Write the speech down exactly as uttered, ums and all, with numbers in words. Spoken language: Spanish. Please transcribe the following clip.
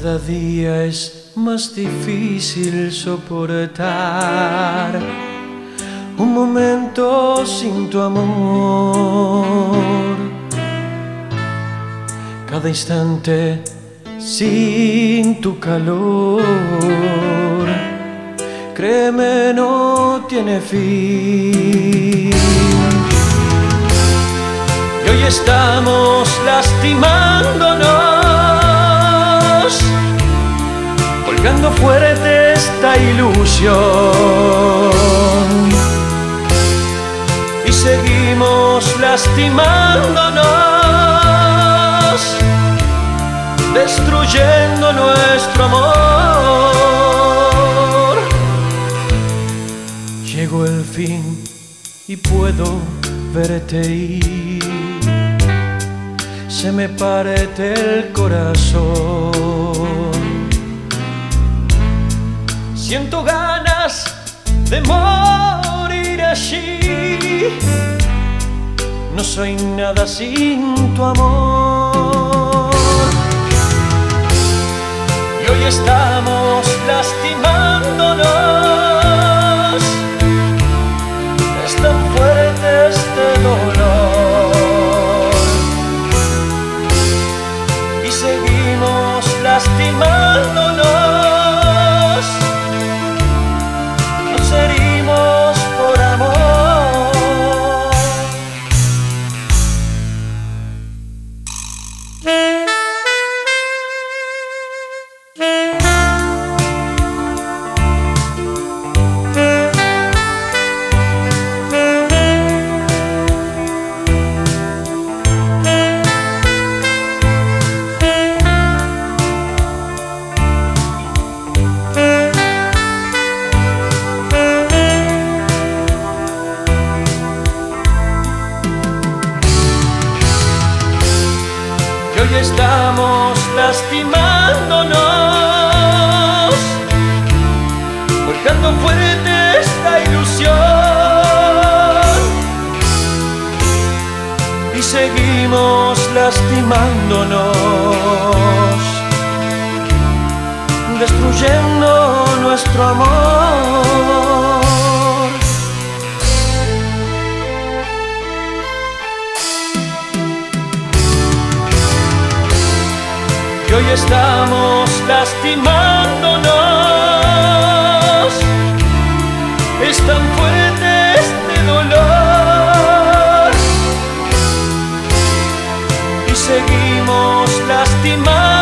Cada día es más difícil soportar un momento sin tu amor. Cada instante sin tu calor, créeme, no tiene fin. Y hoy estamos lastimándonos, colgando fuerte esta ilusión, y seguimos lastimándonos, destruyendo nuestro amor. Llegó el fin y puedo verte ir, se me parte el corazón. Siento ganas de morir allí, no soy nada sin tu amor. Y hoy estamos lastimándonos, es tan fuerte este dolor, y seguimos lastimándonos, nos herimos por amor. Hoy estamos lastimándonos, forjando fuerte esta ilusión, y seguimos lastimándonos, destruyendo nuestro amor. Y hoy estamos lastimándonos, es tan fuerte este dolor, y seguimos lastimándonos.